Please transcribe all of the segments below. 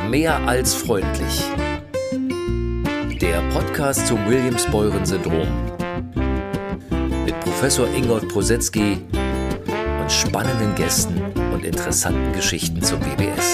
Mehr als freundlich. Der Podcast zum Williams-Beuren-Syndrom. Mit Professor Ingold Prosetzky und spannenden Gästen und interessanten Geschichten zum BBS.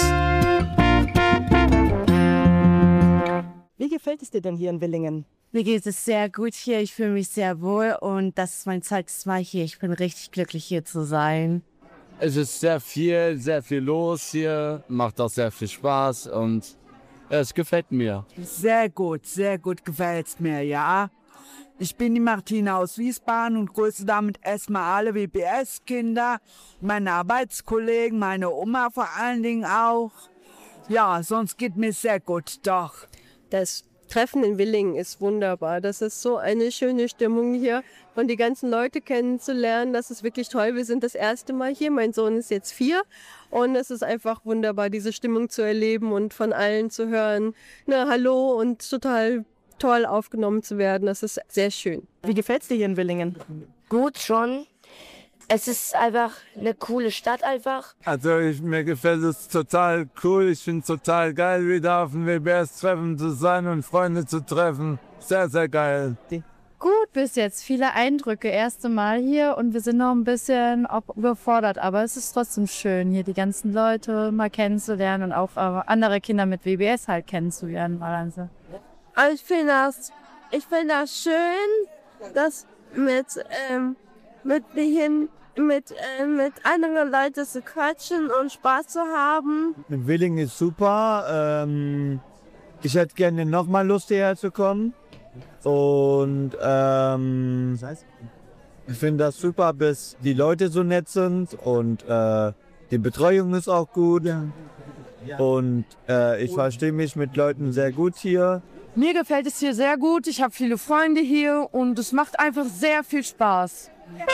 Wie gefällt es dir denn hier in Villingen? Mir geht es sehr gut hier, ich fühle mich sehr wohl und das ist mein zweites Mal hier. Ich bin richtig glücklich, hier zu sein. Es ist sehr viel los hier, macht auch sehr viel Spaß und es gefällt mir. Sehr gut gefällt es mir, ja. Ich bin die Martina aus Wiesbaden und grüße damit erstmal alle WBS-Kinder, meine Arbeitskollegen, meine Oma vor allen Dingen auch. Ja, sonst geht mir sehr gut, doch. Das Treffen in Villingen ist wunderbar. Das ist so eine schöne Stimmung hier und die ganzen Leute kennenzulernen. Das ist wirklich toll. Wir sind das erste Mal hier. Mein Sohn ist jetzt 4 und es ist einfach wunderbar, diese Stimmung zu erleben und von allen zu hören. Na, hallo und total toll aufgenommen zu werden. Das ist sehr schön. Wie gefällt es dir hier in Villingen? Gut schon. Es ist einfach eine coole Stadt einfach. Also mir gefällt es total cool. Ich finde es total geil, wieder auf dem WBS-Treffen zu sein und Freunde zu treffen. Sehr, sehr geil. Gut bis jetzt, viele Eindrücke, erste Mal hier und wir sind noch ein bisschen überfordert, aber es ist trotzdem schön, hier die ganzen Leute mal kennenzulernen und auch andere Kinder mit WBS halt kennenzulernen. Also ich finde das schön, dass mit anderen Leuten zu quatschen und Spaß zu haben. Villingen ist super. Ich hätte gerne nochmal Lust, hierher zu kommen. Und ich finde das super, bis die Leute so nett sind und die Betreuung ist auch gut. Und ich verstehe mich mit Leuten sehr gut hier. Mir gefällt es hier sehr gut. Ich habe viele Freunde hier und es macht einfach sehr viel Spaß.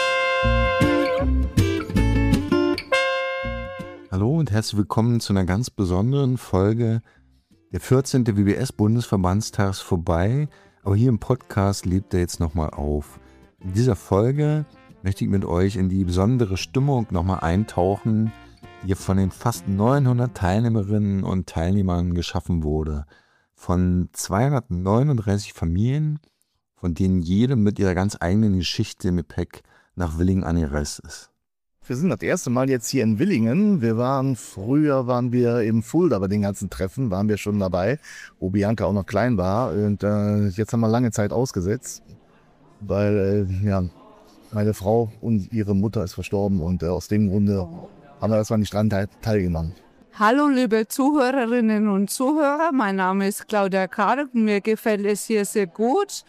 Hallo und herzlich willkommen zu einer ganz besonderen Folge. Der 14. WBS-Bundesverbandstag ist vorbei, aber hier im Podcast lebt er jetzt nochmal auf. In dieser Folge möchte ich mit euch in die besondere Stimmung nochmal eintauchen, die hier von den fast 900 Teilnehmerinnen und Teilnehmern geschaffen wurde. Von 239 Familien, von denen jede mit ihrer ganz eigenen Geschichte im Gepäck nach Villingen angereist ist. Wir sind das erste Mal jetzt hier in Villingen. Früher waren wir im Fulda bei den ganzen Treffen, waren wir schon dabei, wo Bianca auch noch klein war. Und jetzt haben wir lange Zeit ausgesetzt, weil meine Frau und ihre Mutter ist verstorben und aus dem Grunde haben wir erstmal nicht dran teilgenommen. Hallo liebe Zuhörerinnen und Zuhörer, mein Name ist Claudia Karg und mir gefällt es hier sehr gut.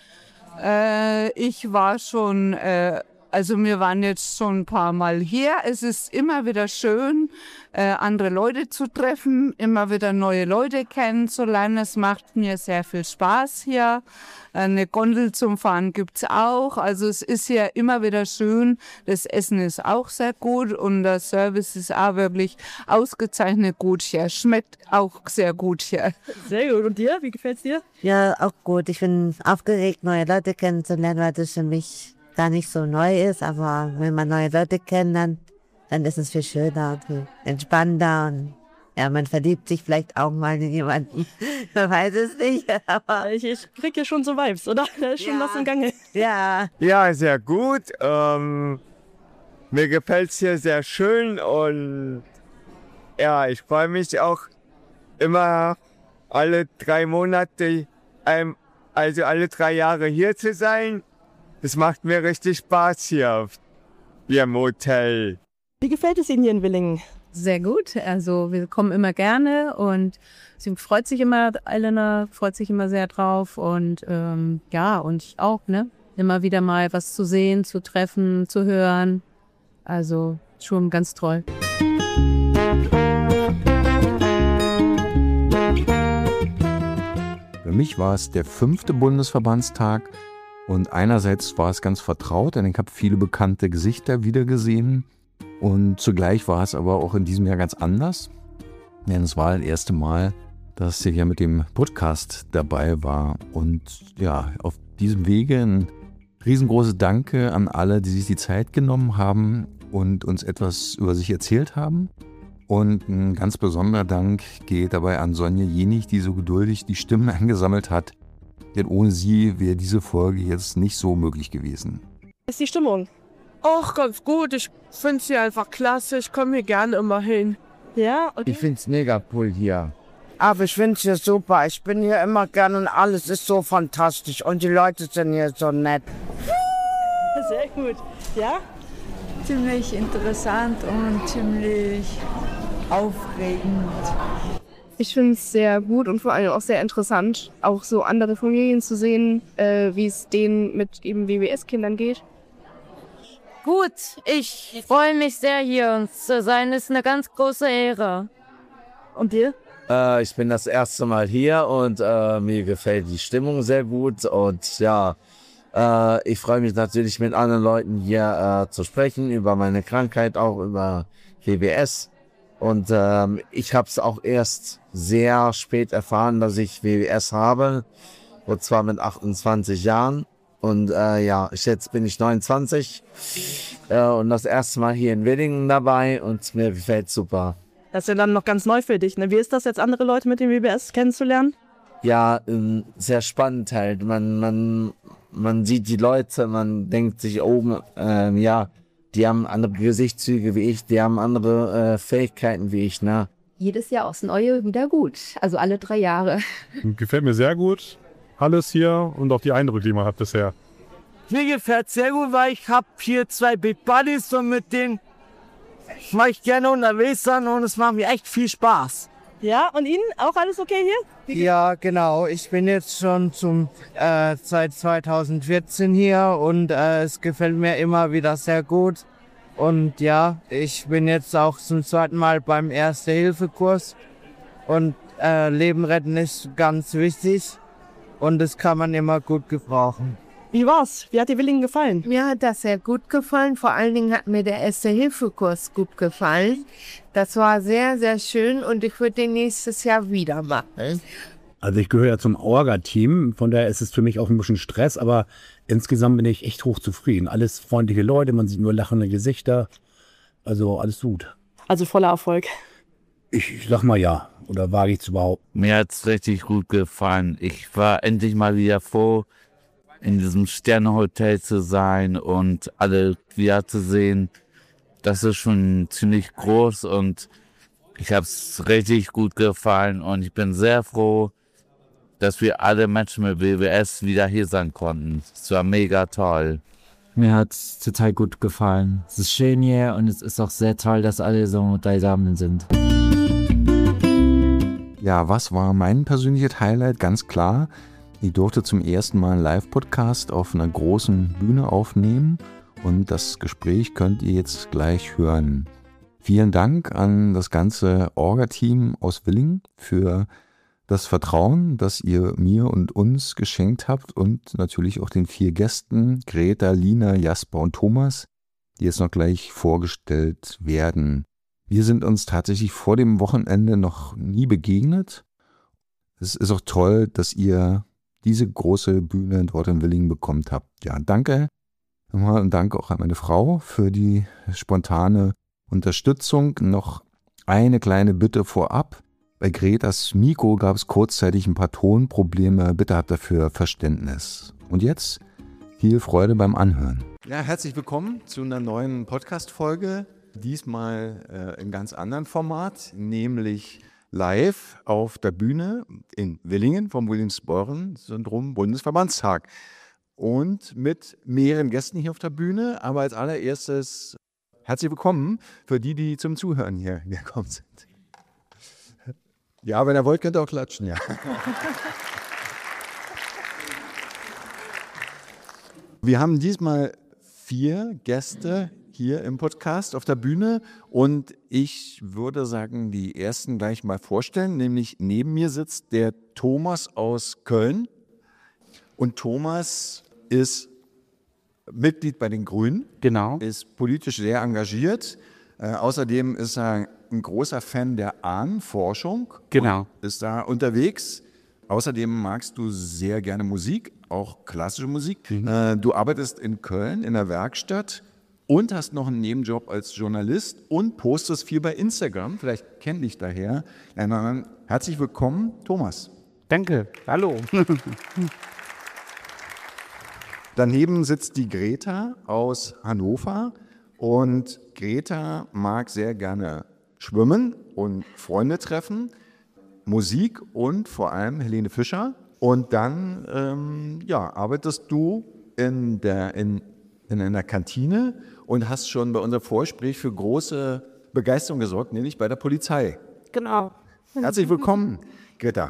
Wir waren jetzt schon ein paar Mal hier. Es ist immer wieder schön, andere Leute zu treffen, immer wieder neue Leute kennenzulernen. Es macht mir sehr viel Spaß hier. Eine Gondel zum Fahren gibt's auch. Also es ist hier immer wieder schön. Das Essen ist auch sehr gut und der Service ist auch wirklich ausgezeichnet gut hier. Schmeckt auch sehr gut hier. Sehr gut. Und dir? Wie gefällt's dir? Ja, auch gut. Ich bin aufgeregt, neue Leute kennenzulernen, weil das für mich gar nicht so neu ist. Aber wenn man neue Leute kennt, dann ist es viel schöner und viel entspannter und ja, man verliebt sich vielleicht auch mal in jemanden. Man weiß es nicht, aber Ich kriege ja schon so Vibes, oder? Da ist schon was im Gange. ja. Ja, sehr gut. Mir gefällt es hier sehr schön und ja, ich freue mich auch immer alle 3 Monate, also alle 3 Jahre hier zu sein. Es macht mir richtig Spaß hier im Hotel. Wie gefällt es Ihnen hier in Villingen? sehr gut, also wir kommen immer gerne und sie freut sich immer, Elena freut sich immer sehr drauf und und ich auch, ne? Immer wieder mal was zu sehen, zu treffen, zu hören, also schon ganz toll. Für mich war es der 5. Bundesverbandstag und einerseits war es ganz vertraut, denn ich habe viele bekannte Gesichter wiedergesehen und zugleich war es aber auch in diesem Jahr ganz anders, denn es war das erste Mal, dass ich ja mit dem Podcast dabei war und ja, auf diesem Wege ein riesengroßes Danke an alle, die sich die Zeit genommen haben und uns etwas über sich erzählt haben. Und ein ganz besonderer Dank geht dabei an Sonja Jenig, die so geduldig die Stimmen eingesammelt hat. Denn ohne sie wäre diese Folge jetzt nicht so möglich gewesen. Ist die Stimmung? Auch ganz gut. Ich finde sie einfach klasse. Ich komme hier gerne immer hin. Ja, okay. Ich finde es mega cool hier. Aber ich finde es hier super. Ich bin hier immer gern und alles ist so fantastisch. Und die Leute sind hier so nett. Sehr gut. Ja? Ziemlich interessant und ziemlich aufregend. Ich finde es sehr gut und vor allem auch sehr interessant, auch so andere Familien zu sehen, wie es denen mit eben WWS-Kindern geht. Gut, ich freue mich sehr, hier zu sein. Ist eine ganz große Ehre. Und dir? Ich bin das erste Mal hier und mir gefällt die Stimmung sehr gut. Und ja, ich freue mich natürlich mit anderen Leuten hier zu sprechen, über meine Krankheit, auch über WWS. Und ich habe es auch erst sehr spät erfahren, dass ich WWS habe. Und zwar mit 28 Jahren. Und ja, jetzt bin ich 29 und das erste Mal hier in Willingen dabei und mir gefällt super. Das ist ja dann noch ganz neu für dich, ne? Wie ist das jetzt, andere Leute mit dem WWS kennenzulernen? Ja, sehr spannend halt. Man sieht die Leute, man denkt sich, oh, ja, die haben andere Gesichtszüge wie ich, die haben andere Fähigkeiten wie ich, ne? Jedes Jahr aufs Neue wieder gut, also alle 3 Jahre. Gefällt mir sehr gut, alles hier und auch die Eindrücke, die man hat bisher. Mir gefällt sehr gut, weil ich habe hier 2 Big Buddies und mit denen mache ich gerne unterwegs sein und es macht mir echt viel Spaß. Ja, und Ihnen auch alles okay hier? Ja, genau. Ich bin jetzt schon seit 2014 hier und es gefällt mir immer wieder sehr gut. Und ja, ich bin jetzt auch zum 2. Mal beim Erste-Hilfe-Kurs und Leben retten ist ganz wichtig und das kann man immer gut gebrauchen. Wie war's? Wie hat dir Willingen gefallen? Mir hat das sehr gut gefallen. Vor allen Dingen hat mir der Erste-Hilfe-Kurs gut gefallen. Das war sehr, sehr schön und ich würde den nächstes Jahr wieder machen. Also ich gehöre ja zum Orga-Team, von daher ist es für mich auch ein bisschen Stress, aber insgesamt bin ich echt hochzufrieden. Alles freundliche Leute, man sieht nur lachende Gesichter, also alles gut. Also voller Erfolg. Ich sag mal ja, oder wage ich zu behaupten. Mir hat's richtig gut gefallen. Ich war endlich mal wieder froh, in diesem Sternehotel zu sein und alle wieder zu sehen. Das ist schon ziemlich groß und ich habe es richtig gut gefallen und ich bin sehr froh, dass wir alle Menschen mit WWS wieder hier sein konnten. Es war mega toll. Mir hat es total gut gefallen. Es ist schön hier und es ist auch sehr toll, dass alle so beisammen sind. Ja, was war mein persönliches Highlight? Ganz klar, ich durfte zum ersten Mal einen Live-Podcast auf einer großen Bühne aufnehmen und das Gespräch könnt ihr jetzt gleich hören. Vielen Dank an das ganze Orga-Team aus Willingen für das Vertrauen, das ihr mir und uns geschenkt habt und natürlich auch den 4 Gästen, Greta, Lina, Jasper und Thomas, die jetzt noch gleich vorgestellt werden. Wir sind uns tatsächlich vor dem Wochenende noch nie begegnet. Es ist auch toll, dass ihr diese große Bühne dort in Willingen bekommen habt. Ja, danke nochmal und danke auch an meine Frau für die spontane Unterstützung. Noch eine kleine Bitte vorab. Bei Gretas Mikro gab es kurzzeitig ein paar Tonprobleme. Bitte habt dafür Verständnis. Und jetzt viel Freude beim Anhören. Ja, herzlich willkommen zu einer neuen Podcast-Folge. Diesmal im ganz anderen Format, nämlich live auf der Bühne in Willingen vom Williams-Beuren-Syndrom Bundesverbandstag. Und mit mehreren Gästen hier auf der Bühne. Aber als allererstes herzlich willkommen für die, die zum Zuhören hier gekommen sind. Ja, wenn ihr wollt, könnt ihr auch klatschen, ja. Wir haben diesmal 4 Gäste hier im Podcast auf der Bühne und ich würde sagen, die ersten gleich mal vorstellen, nämlich neben mir sitzt der Thomas aus Köln und Thomas ist Mitglied bei den Grünen, genau, ist politisch sehr engagiert, außerdem ist er ein großer Fan der Ahnenforschung, genau, ist da unterwegs. Außerdem magst du sehr gerne Musik, auch klassische Musik. Du arbeitest in Köln in der Werkstatt und hast noch einen Nebenjob als Journalist und postest viel bei Instagram. Vielleicht kenn dich daher. Herzlich willkommen, Thomas. Danke, hallo. Daneben sitzt die Greta aus Hannover und Greta mag sehr gerne schwimmen und Freunde treffen, Musik und vor allem Helene Fischer. Und dann arbeitest du in einer Kantine und hast schon bei unserem Vorgespräch für große Begeisterung gesorgt, nämlich bei der Polizei. Genau. Herzlich willkommen, Greta.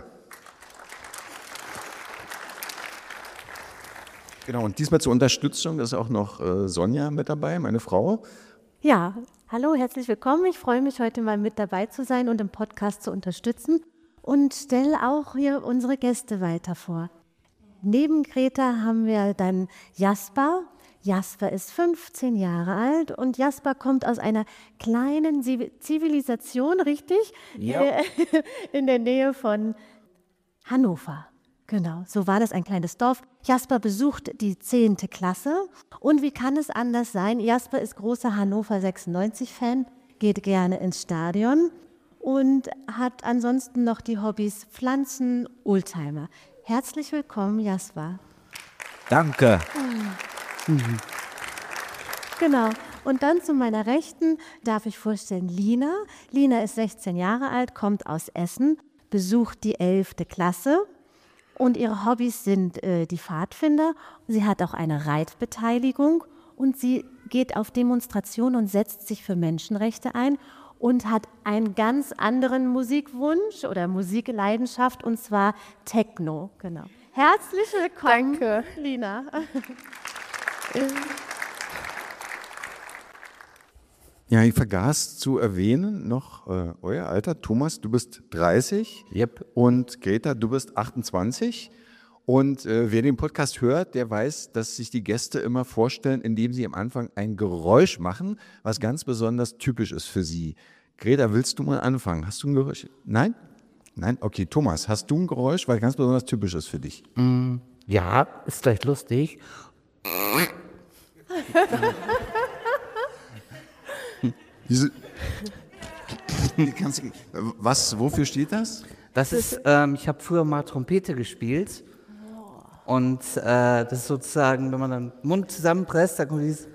Genau, und diesmal zur Unterstützung ist auch noch Sonja mit dabei, meine Frau. Ja, hallo, herzlich willkommen. Ich freue mich, heute mal mit dabei zu sein und im Podcast zu unterstützen und stelle auch hier unsere Gäste weiter vor. Neben Greta haben wir dann Jasper. Jasper ist 15 Jahre alt und Jasper kommt aus einer kleinen Zivilisation, richtig? Ja. In der Nähe von Hannover. Genau, so war das, ein kleines Dorf. Jasper besucht die 10. Klasse und wie kann es anders sein? Jasper ist großer Hannover 96-Fan, geht gerne ins Stadion und hat ansonsten noch die Hobbys Pflanzen, Oldtimer. Herzlich willkommen, Jasper. Danke. Genau, und dann zu meiner Rechten darf ich vorstellen Lina. Lina ist 16 Jahre alt, kommt aus Essen, besucht die 11. Klasse. Und ihre Hobbys sind die Pfadfinder. Sie hat auch eine Reitbeteiligung und sie geht auf Demonstrationen und setzt sich für Menschenrechte ein und hat einen ganz anderen Musikwunsch oder Musikleidenschaft und zwar Techno. Genau. Herzlich willkommen, Danke. Lina. Ja, ich vergaß zu erwähnen noch euer Alter. Thomas, du bist 30. Yep. Und Greta, du bist 28. Und wer den Podcast hört, der weiß, dass sich die Gäste immer vorstellen, indem sie am Anfang ein Geräusch machen, was ganz besonders typisch ist für sie. Greta, willst du mal anfangen? Hast du ein Geräusch? Nein? Nein? Okay, Thomas, hast du ein Geräusch, weil ganz besonders typisch ist für dich? Ja, ist vielleicht lustig. Wofür steht das? Das ist, ich habe früher mal Trompete gespielt. Und das ist sozusagen, wenn man den Mund zusammenpresst, dann kommt dieses.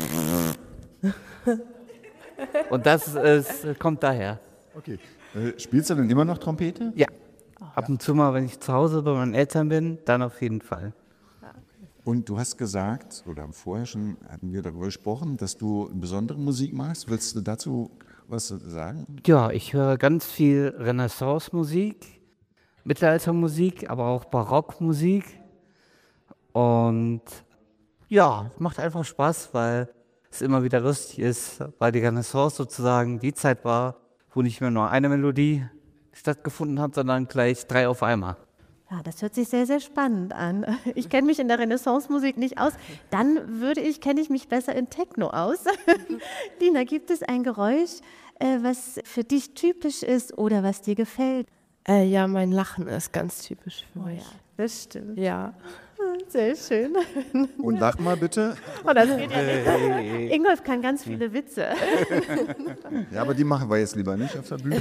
Und das kommt daher. Okay. Spielst du denn immer noch Trompete? Ja. Ab und zu mal, wenn ich zu Hause bei meinen Eltern bin, dann auf jeden Fall. Und du hast gesagt, oder vorher schon hatten wir darüber gesprochen, dass du besondere Musik magst. Willst du dazu was sagen? Ja, ich höre ganz viel Renaissance-Musik, Mittelaltermusik, aber auch Barockmusik. Und ja, macht einfach Spaß, weil es immer wieder lustig ist, weil die Renaissance sozusagen die Zeit war, wo nicht mehr nur eine Melodie stattgefunden hat, sondern gleich 3 auf einmal. Ja, das hört sich sehr, sehr spannend an. Ich kenne mich in der Renaissance-Musik nicht aus. Dann kenne ich mich besser in Techno aus. Lina, gibt es ein Geräusch, was für dich typisch ist oder was dir gefällt? Ja, mein Lachen ist ganz typisch für mich. Ja, das stimmt. Ja. Sehr schön. Und lach mal bitte. Oh, das geht ja nicht. Ingolf kann ganz viele Witze. Ja, aber die machen wir jetzt lieber nicht auf der Bühne.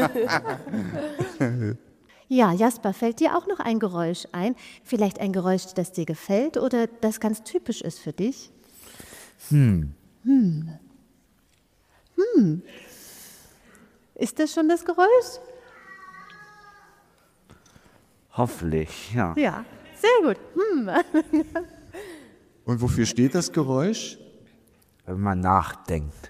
Ja, Jasper, fällt dir auch noch ein Geräusch ein? Vielleicht ein Geräusch, das dir gefällt oder das ganz typisch ist für dich? Ist das schon das Geräusch? Hoffentlich, ja. Ja, sehr gut. Und wofür steht das Geräusch? Wenn man nachdenkt.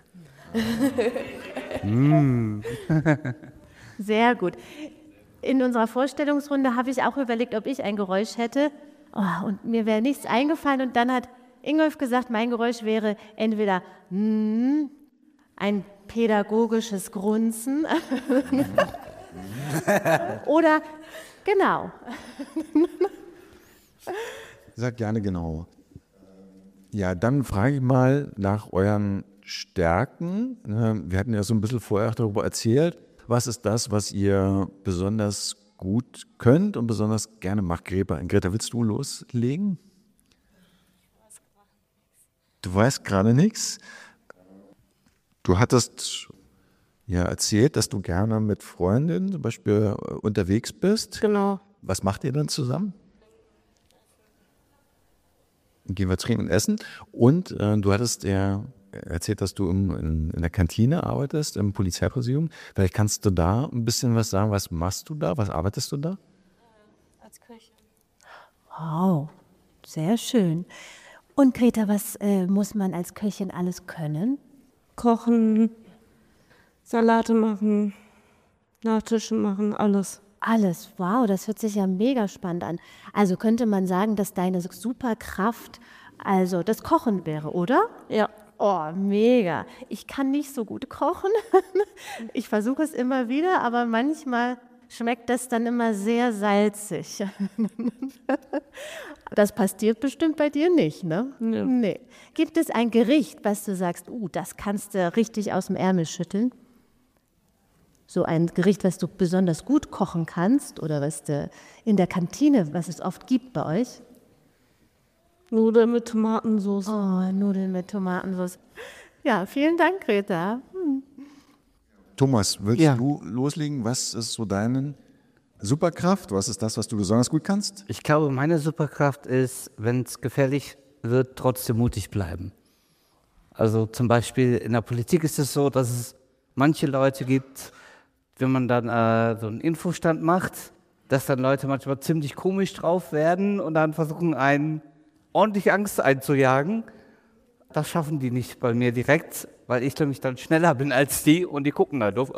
Sehr gut. In unserer Vorstellungsrunde habe ich auch überlegt, ob ich ein Geräusch hätte. Oh, und mir wäre nichts eingefallen. Und dann hat Ingolf gesagt, mein Geräusch wäre entweder ein pädagogisches Grunzen oder genau. Sag gerne genau. Ja, dann frage ich mal nach euren Stärken. Wir hatten ja so ein bisschen vorher darüber erzählt. Was ist das, was ihr besonders gut könnt und besonders gerne macht? Greta, willst du loslegen? Du weißt gerade nichts. Du hattest ja erzählt, dass du gerne mit Freundinnen zum Beispiel unterwegs bist. Genau. Was macht ihr dann zusammen? Gehen wir trinken und essen. Und du hattest ja erzählt, dass du in der Kantine arbeitest, im Polizeipräsidium. Vielleicht kannst du da ein bisschen was sagen. Was machst du da? Was arbeitest du da? Als Köchin. Wow, sehr schön. Und Greta, was muss man als Köchin alles können? Kochen, Salate machen, Nachtische machen, alles. Alles, wow, das hört sich ja mega spannend an. Also könnte man sagen, dass deine Superkraft also das Kochen wäre, oder? Ja. Oh, mega. Ich kann nicht so gut kochen. Ich versuche es immer wieder, aber manchmal schmeckt das dann immer sehr salzig. Das passiert bestimmt bei dir nicht, ne? Ja. Nee. Gibt es ein Gericht, was du sagst, das kannst du richtig aus dem Ärmel schütteln? So ein Gericht, was du besonders gut kochen kannst oder was du in der Kantine, was es oft gibt bei euch? Nudeln mit Tomatensauce. Oh, Nudeln mit Tomatensauce. Ja, vielen Dank, Greta. Thomas, willst du loslegen? Was ist so deine Superkraft? Was ist das, was du besonders gut kannst? Ich glaube, meine Superkraft ist, wenn es gefährlich wird, trotzdem mutig bleiben. Also zum Beispiel in der Politik ist es so, dass es manche Leute gibt, wenn man dann so einen Infostand macht, dass dann Leute manchmal ziemlich komisch drauf werden und dann versuchen, einen ordentlich Angst einzujagen. Das schaffen die nicht bei mir direkt, weil ich nämlich dann schneller bin als die und die gucken dann doof.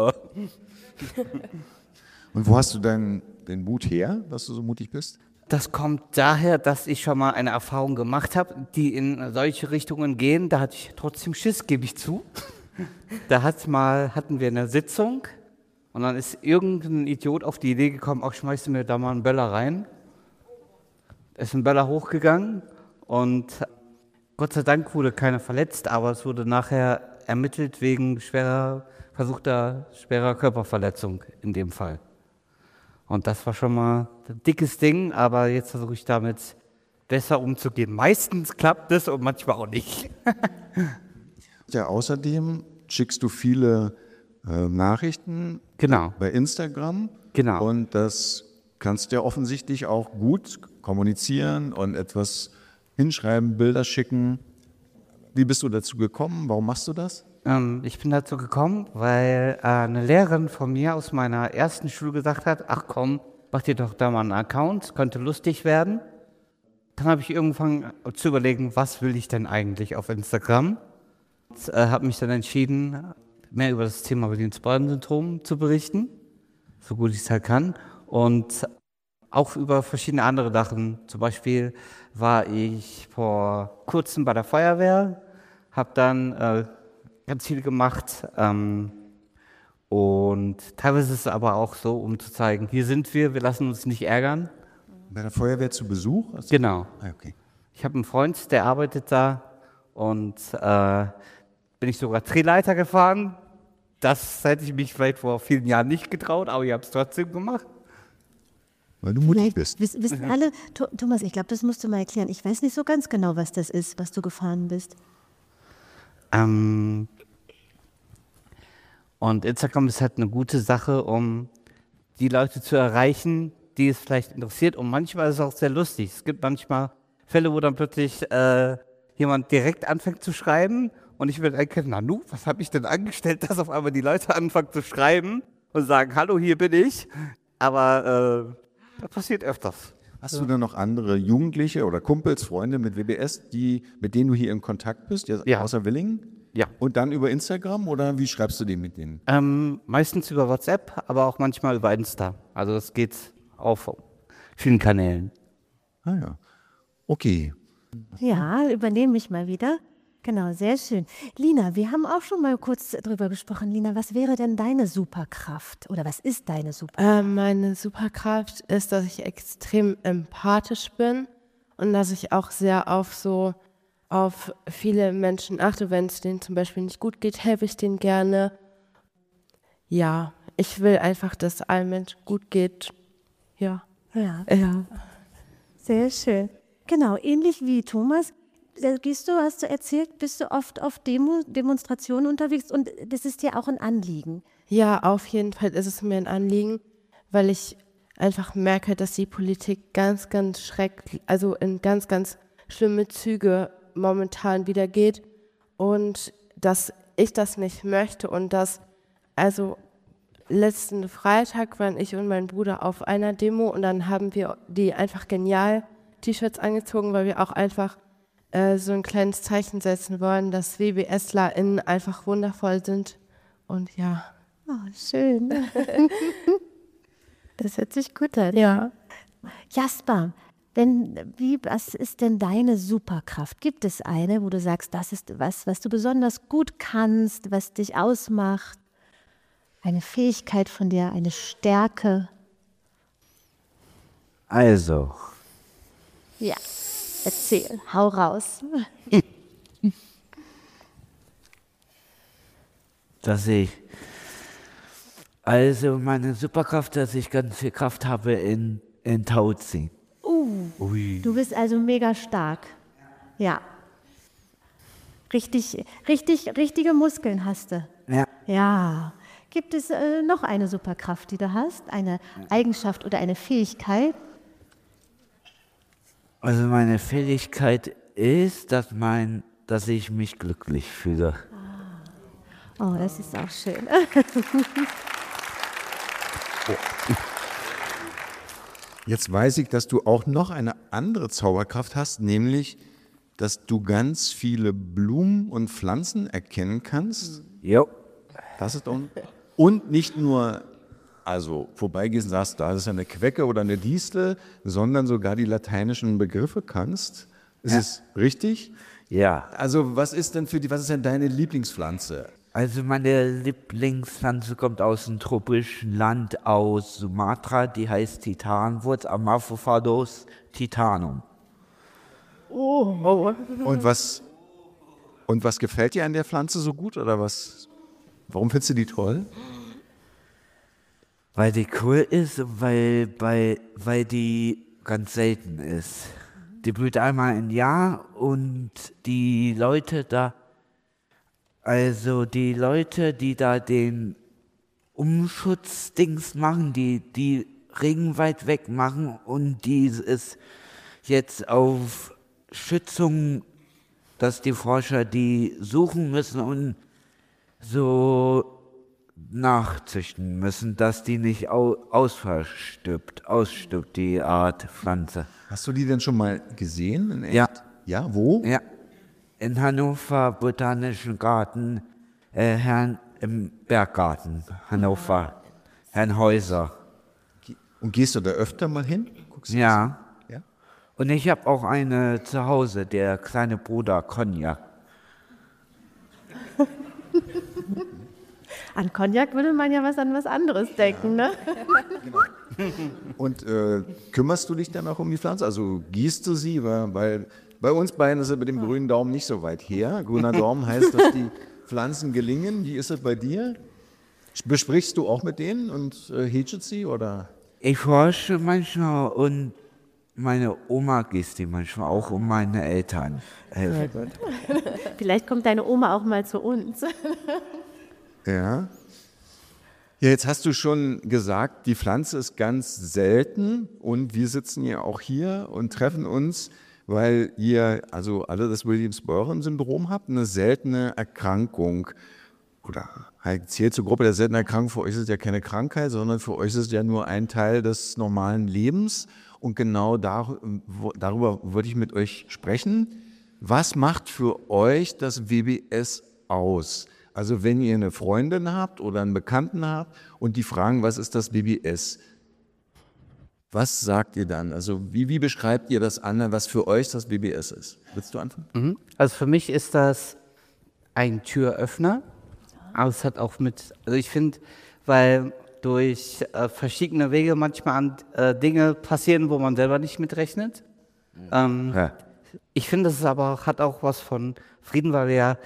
Und wo hast du den Mut her, dass du so mutig bist? Das kommt daher, dass ich schon mal eine Erfahrung gemacht habe, die in solche Richtungen gehen. Da hatte ich trotzdem Schiss, gebe ich zu. Da hatten wir eine Sitzung und dann ist irgendein Idiot auf die Idee gekommen, schmeißt du mir da mal einen Böller rein. Ist ein Böller hochgegangen und Gott sei Dank wurde keiner verletzt, aber es wurde nachher ermittelt wegen versuchter schwerer Körperverletzung in dem Fall. Und das war schon mal ein dickes Ding, aber jetzt versuche ich damit besser umzugehen. Meistens klappt es und manchmal auch nicht. Ja, außerdem schickst du viele Nachrichten bei Instagram. Genau. Und das kannst du ja offensichtlich auch gut kommunizieren und etwas hinschreiben, Bilder schicken. Wie bist du dazu gekommen? Warum machst du das? Ich bin dazu gekommen, weil eine Lehrerin von mir aus meiner ersten Schule gesagt hat, ach komm, mach dir doch da mal einen Account, könnte lustig werden. Dann habe ich irgendwann zu überlegen, was will ich denn eigentlich auf Instagram? Habe mich dann entschieden, mehr über das Thema Berlin-Spalten-Syndrom zu berichten, so gut ich es halt kann. Und auch über verschiedene andere Sachen. Zum Beispiel war ich vor kurzem bei der Feuerwehr, habe dann ganz viel gemacht. Und teilweise ist es aber auch so, um zu zeigen, hier sind wir lassen uns nicht ärgern. Bei der Feuerwehr zu Besuch? Genau. Okay. Ich habe einen Freund, der arbeitet da und bin ich sogar Drehleiter gefahren. Das hätte ich mich vielleicht vor vielen Jahren nicht getraut, aber ich habe es trotzdem gemacht. Weil du mutig bist. Wissen alle, Thomas, ich glaube, das musst du mal erklären. Ich weiß nicht so ganz genau, was das ist, was du gefahren bist. Und Instagram ist halt eine gute Sache, um die Leute zu erreichen, die es vielleicht interessiert. Und manchmal ist es auch sehr lustig. Es gibt manchmal Fälle, wo dann plötzlich jemand direkt anfängt zu schreiben und ich will erkennen, Nanu, was habe ich denn angestellt, dass auf einmal die Leute anfangen zu schreiben und sagen, hallo, hier bin ich. Aber das passiert öfters. Hast du denn noch andere Jugendliche oder Kumpels, Freunde mit WBS, mit denen du hier in Kontakt bist, außer Willingen? Ja. Und dann über Instagram oder wie schreibst du die mit denen? Meistens über WhatsApp, aber auch manchmal über Insta. Also es geht auf vielen Kanälen. Ah ja, okay. Ja, übernehme ich mal wieder. Genau, sehr schön. Lina, wir haben auch schon mal kurz drüber gesprochen. Lina, was wäre denn deine Superkraft? Oder was ist deine Superkraft? Meine Superkraft ist, dass ich extrem empathisch bin und dass ich auch sehr auf viele Menschen achte. Wenn es denen zum Beispiel nicht gut geht, helfe ich denen gerne. Ja, ich will einfach, dass allen Menschen gut geht. Ja. Ja. Sehr schön. Genau, ähnlich wie Thomas hast du erzählt, bist du oft auf Demonstrationen unterwegs und das ist dir auch ein Anliegen. Ja, auf jeden Fall ist es mir ein Anliegen, weil ich einfach merke, dass die Politik ganz, ganz schrecklich, also in ganz, ganz schlimme Züge momentan wieder geht und dass ich das nicht möchte und dass, also letzten Freitag waren ich und mein Bruder auf einer Demo und dann haben wir die einfach genial T-Shirts angezogen, weil wir auch einfach so ein kleines Zeichen setzen wollen, dass WBSlerInnen einfach wundervoll sind und ja. Oh, schön. Das hört sich gut an. Ja. Jasper, was ist denn deine Superkraft? Gibt es eine, wo du sagst, das ist was du besonders gut kannst, was dich ausmacht? Eine Fähigkeit von dir, eine Stärke? Also. Ja, erzähl, hau raus. Meine Superkraft, dass ich ganz viel Kraft habe in Tauziehen. Ui. Du bist also mega stark. Ja. Richtige Muskeln hast du. Ja. Ja. Gibt es noch eine Superkraft, die du hast? Eine Eigenschaft oder eine Fähigkeit? Also meine Fähigkeit ist, dass ich mich glücklich fühle. Oh, das ist auch schön. Jetzt weiß ich, dass du auch noch eine andere Zauberkraft hast, nämlich, dass du ganz viele Blumen und Pflanzen erkennen kannst. Jo. Das ist und nicht nur, also vorbeigehst, sagst, da ist eine Quecke oder eine Distel, sondern sogar die lateinischen Begriffe kannst. Ist es richtig? Ja. Also was ist denn deine Lieblingspflanze? Also meine Lieblingspflanze kommt aus dem tropischen Land aus Sumatra, die heißt Titanwurz, Amorphophadus titanum. Oh. Und was gefällt dir an der Pflanze so gut oder was? Warum findest du die toll? Weil die cool ist, weil die ganz selten ist. Die blüht einmal im Jahr und die Leute, die da den Umschutzdings machen, die Regenwald wegmachen und die ist jetzt auf Schützung, dass die Forscher die suchen müssen und so nachzüchten müssen, dass die nicht ausstirbt, die Art Pflanze. Hast du die denn schon mal gesehen in echt? Ja. Ja, wo? Ja. In Hannover Botanischen Garten, im Berggarten Hannover, Herrnhäuser. Und gehst du da öfter mal hin? Ja. Ja. Und ich habe auch eine zu Hause, der kleine Bruder Cognac. An Cognac würde man ja an was anderes denken, ne? Und kümmerst du dich dann auch um die Pflanze? Also gießt du sie? Weil bei uns beiden ist es mit dem grünen Daumen nicht so weit her. Grüner Daumen heißt, dass die Pflanzen gelingen. Wie ist es bei dir? Besprichst du auch mit denen und hätschet sie? Oder? Ich forsche manchmal und meine Oma gießt die manchmal auch, um meine Eltern helfen. Sehr gut. Vielleicht kommt deine Oma auch mal zu uns. Ja. Ja, jetzt hast du schon gesagt, die Pflanze ist ganz selten und wir sitzen ja auch hier und treffen uns, weil ihr also alle das Williams-Böhren-Syndrom habt, eine seltene Erkrankung. Oder halt zählt zur Gruppe der seltenen Erkrankungen. Für euch ist es ja keine Krankheit, sondern für euch ist es ja nur ein Teil des normalen Lebens. Und genau darüber würde ich mit euch sprechen. Was macht für euch das WBS aus? Also wenn ihr eine Freundin habt oder einen Bekannten habt und die fragen, was ist das WBS? Was sagt ihr dann? Also wie beschreibt ihr das an, was für euch das WBS ist? Willst du anfangen? Also für mich ist das ein Türöffner. Aber es hat auch ich finde, weil durch verschiedene Wege manchmal Dinge passieren, wo man selber nicht mitrechnet. Ich finde, es hat auch was von Frieden, weil wir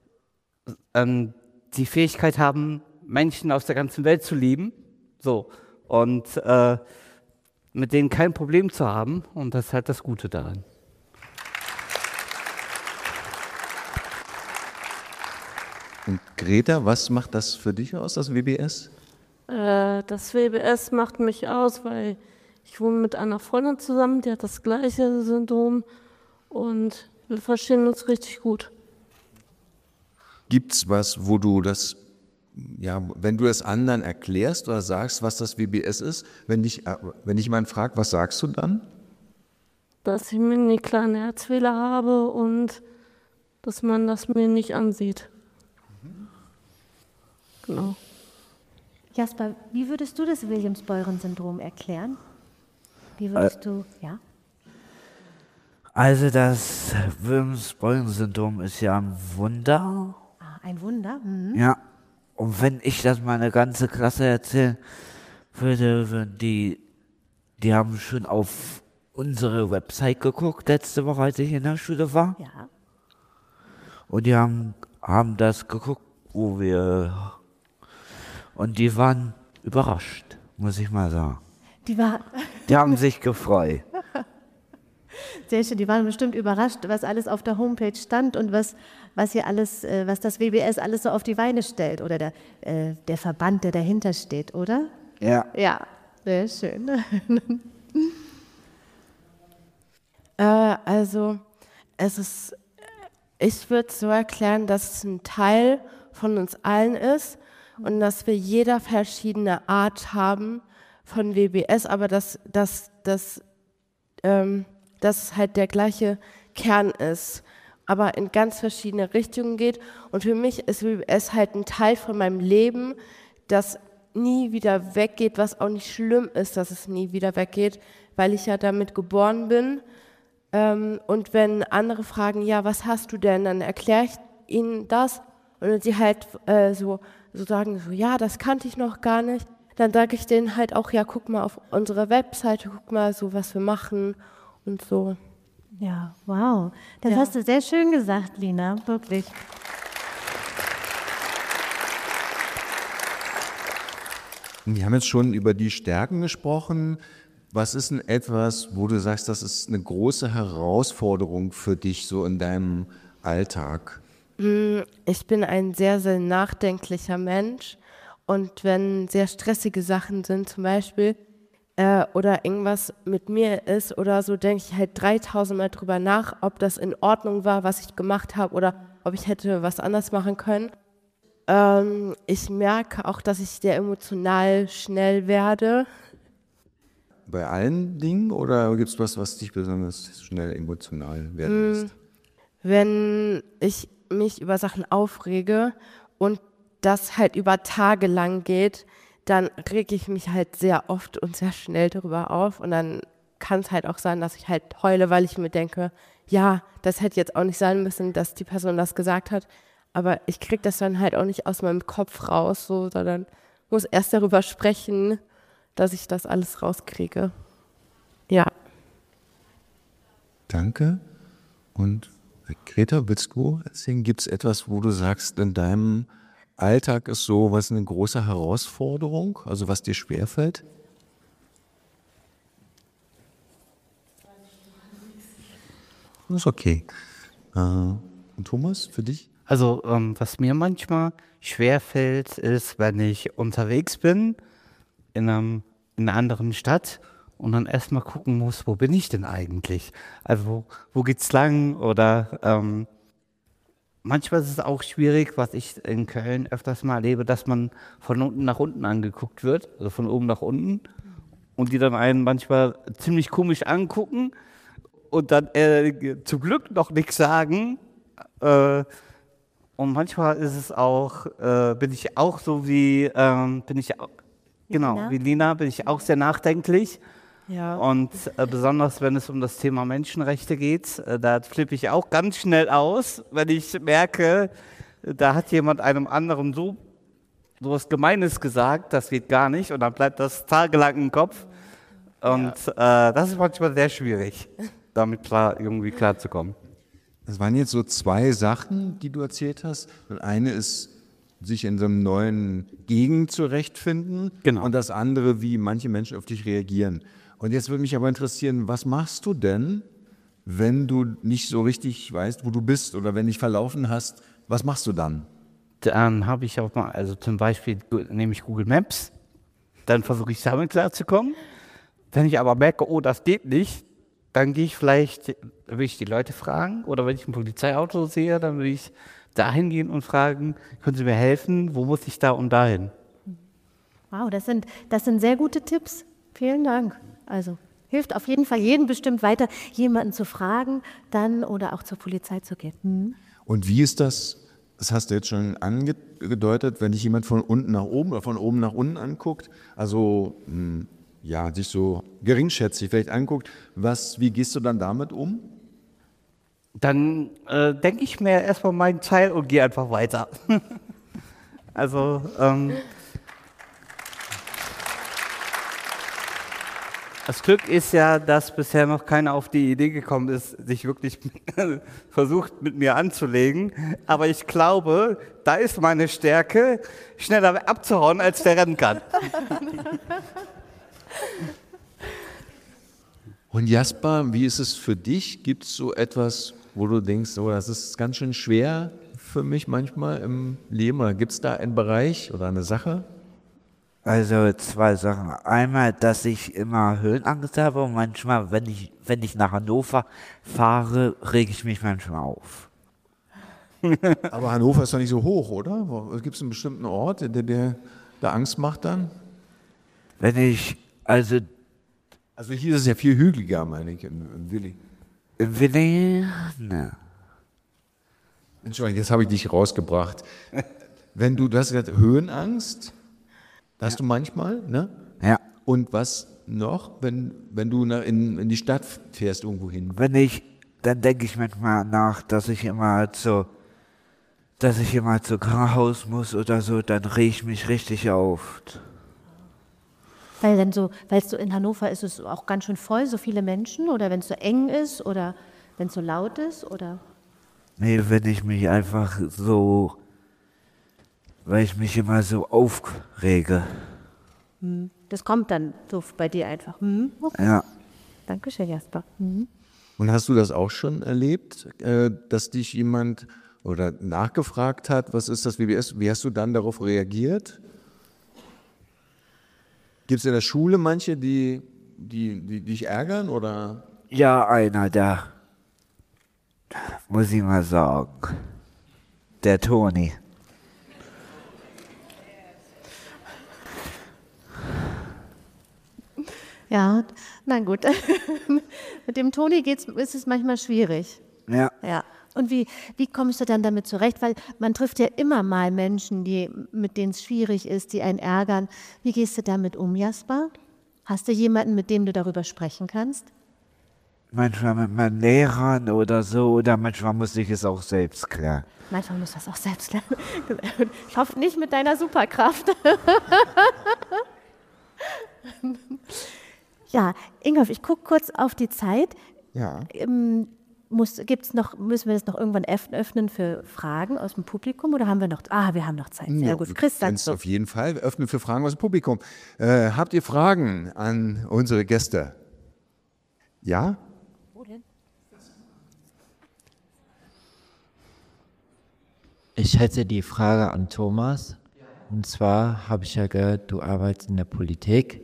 die Fähigkeit haben, Menschen aus der ganzen Welt zu lieben, so, und mit denen kein Problem zu haben, und das ist halt das Gute daran. Und Greta, was macht das für dich aus, das WBS? Das WBS macht mich aus, weil ich wohne mit einer Freundin zusammen, die hat das gleiche Syndrom und wir verstehen uns richtig gut. Gibt's was, wo du das, ja, wenn du es anderen erklärst oder sagst, was das WBS ist, wenn dich jemand fragt, was sagst du dann? Dass ich mir eine kleine Herzfehler habe und dass man das mir nicht ansieht. Genau. Jasper, wie würdest du das Williams-Beuren-Syndrom erklären? Wie würdest du, ja? Also das Williams-Beuren-Syndrom ist ja ein Wunder. Ein Wunder? Mhm. Ja. Und wenn ich das meine ganze Klasse erzählen würde, würden die haben schon auf unsere Website geguckt, letzte Woche, als ich in der Schule war. Ja. Und die haben das geguckt, und die waren überrascht, muss ich mal sagen. Die haben sich gefreut. Sehr schön, die waren bestimmt überrascht, was alles auf der Homepage stand und was hier alles, was das WBS alles so auf die Beine stellt oder der Verband, der dahinter steht, oder? Ja. Ja, sehr schön. Also, ich würde so erklären, dass es ein Teil von uns allen ist und dass wir jeder verschiedene Art haben von WBS, aber dass es halt der gleiche Kern ist, aber in ganz verschiedene Richtungen geht. Und für mich ist WBS halt ein Teil von meinem Leben, das nie wieder weggeht, was auch nicht schlimm ist, dass es nie wieder weggeht, weil ich ja damit geboren bin. Und wenn andere fragen, ja, was hast du denn, dann erkläre ich ihnen das. Und wenn sie halt so sagen, so, ja, das kannte ich noch gar nicht, dann sage ich denen halt auch, ja, guck mal auf unsere Webseite, guck mal so, was wir machen und so. Ja, wow. Das hast du sehr schön gesagt, Lina, wirklich. Wir haben jetzt schon über die Stärken gesprochen. Was ist denn etwas, wo du sagst, das ist eine große Herausforderung für dich so in deinem Alltag? Ich bin ein sehr, sehr nachdenklicher Mensch und wenn sehr stressige Sachen sind zum Beispiel oder irgendwas mit mir ist oder so, denke ich halt 3000 Mal drüber nach, ob das in Ordnung war, was ich gemacht habe oder ob ich hätte was anders machen können. Ich merke auch, dass ich sehr emotional schnell werde. Bei allen Dingen oder gibt es was dich besonders schnell emotional werden lässt? Wenn ich mich über Sachen aufrege und das halt über Tage lang geht, dann rege ich mich halt sehr oft und sehr schnell darüber auf und dann kann es halt auch sein, dass ich halt heule, weil ich mir denke, ja, das hätte jetzt auch nicht sein müssen, dass die Person das gesagt hat, aber ich kriege das dann halt auch nicht aus meinem Kopf raus, so, sondern muss erst darüber sprechen, dass ich das alles rauskriege. Ja. Danke. Und Greta, willst du erzählen, gibt es etwas, wo du sagst, in deinem Alltag ist so was eine große Herausforderung, also was dir schwerfällt? Das ist okay. Und Thomas, für dich? Also was mir manchmal schwerfällt, ist, wenn ich unterwegs bin in einer anderen Stadt und dann erstmal gucken muss, wo bin ich denn eigentlich? Also wo geht's lang? Oder manchmal ist es auch schwierig, was ich in Köln öfters mal erlebe, dass man von unten nach unten angeguckt wird, also von oben nach unten und die dann einen manchmal ziemlich komisch angucken und dann zum Glück noch nichts sagen. Und manchmal ist es auch, bin ich auch so wie, wie Lina, bin ich auch sehr nachdenklich. Ja. Und besonders wenn es um das Thema Menschenrechte geht, da flippe ich auch ganz schnell aus, wenn ich merke, da hat jemand einem anderen so was Gemeines gesagt, das geht gar nicht und dann bleibt das tagelang im Kopf. Und das ist manchmal sehr schwierig, damit irgendwie klarzukommen. Das waren jetzt so zwei Sachen, die du erzählt hast. Das eine ist, sich in so einem neuen Gegend zurechtfinden. Genau. Und das andere, wie manche Menschen auf dich reagieren. Und jetzt würde mich aber interessieren, was machst du denn, wenn du nicht so richtig weißt, wo du bist oder wenn dich verlaufen hast, was machst du dann? Dann habe ich auch mal, also zum Beispiel nehme ich Google Maps, dann versuche ich damit klarzukommen. Wenn ich aber merke, oh, das geht nicht, dann will ich die Leute fragen, oder wenn ich ein Polizeiauto sehe, dann will ich da hingehen und fragen, können Sie mir helfen, wo muss ich da und dahin? Wow, das sind sehr gute Tipps. Vielen Dank. Also hilft auf jeden Fall jedem bestimmt weiter, jemanden zu fragen, dann oder auch zur Polizei zu gehen. Mhm. Und wie ist das? Das hast du jetzt schon angedeutet, wenn dich jemand von unten nach oben oder von oben nach unten anguckt, also ja, dich so geringschätzig vielleicht anguckt, wie gehst du dann damit um? Dann denke ich mir erstmal meinen Teil und gehe einfach weiter. Also das Glück ist ja, dass bisher noch keiner auf die Idee gekommen ist, sich wirklich versucht mit mir anzulegen. Aber ich glaube, da ist meine Stärke, schneller abzuhauen, als der rennen kann. Und Jasper, wie ist es für dich? Gibt es so etwas, wo du denkst, oh, das ist ganz schön schwer für mich manchmal im Leben? Oder gibt es da einen Bereich oder eine Sache? Also 2 Sachen. Einmal, dass ich immer Höhenangst habe und manchmal, wenn ich nach Hannover fahre, rege ich mich manchmal auf. Aber Hannover ist doch nicht so hoch, oder? Gibt es einen bestimmten Ort, der Angst macht dann? Also hier ist es ja viel hügeliger, meine ich, in Willi. In Willi? Ne. Entschuldigung, jetzt habe ich dich rausgebracht. Du hast gesagt, Höhenangst, das hast du manchmal, ne? Ja. Und was noch, wenn du in die Stadt fährst, irgendwo hin? Dann denke ich manchmal nach, dass ich immer zu Krankenhaus muss oder so, dann rege ich mich richtig auf. Weil es so in Hannover ist es auch ganz schön voll, so viele Menschen, oder wenn es so eng ist oder wenn es so laut ist, oder? Nee, wenn ich mich einfach so, weil ich mich immer so aufrege. Das kommt dann so bei dir einfach. Okay. Ja. Dankeschön, Jasper. Und hast du das auch schon erlebt, dass dich jemand oder nachgefragt hat, was ist das WBS? Wie hast du dann darauf reagiert? Gibt es in der Schule manche, die dich ärgern, oder? Ja, einer, der muss ich mal sagen, der Toni. Ja, na gut. Mit dem Toni ist es manchmal schwierig. Ja. Ja. Und wie kommst du dann damit zurecht? Weil man trifft ja immer mal Menschen, mit denen es schwierig ist, die einen ärgern. Wie gehst du damit um, Jasper? Hast du jemanden, mit dem du darüber sprechen kannst? Manchmal mit meinen Lehrern oder so, oder manchmal muss ich es auch selbst klären. Manchmal muss das auch selbst lernen. Ich hoffe nicht mit deiner Superkraft. Ja, Ingolf, ich gucke kurz auf die Zeit. Ja. Müssen wir das noch irgendwann öffnen für Fragen aus dem Publikum, oder haben wir noch? Wir haben noch Zeit. Sehr gut. Chris, sagst du. Auf jeden Fall öffnen für Fragen aus dem Publikum. Habt ihr Fragen an unsere Gäste? Ja? Wo denn? Ich hätte die Frage an Thomas. Und zwar habe ich ja gehört, du arbeitest in der Politik.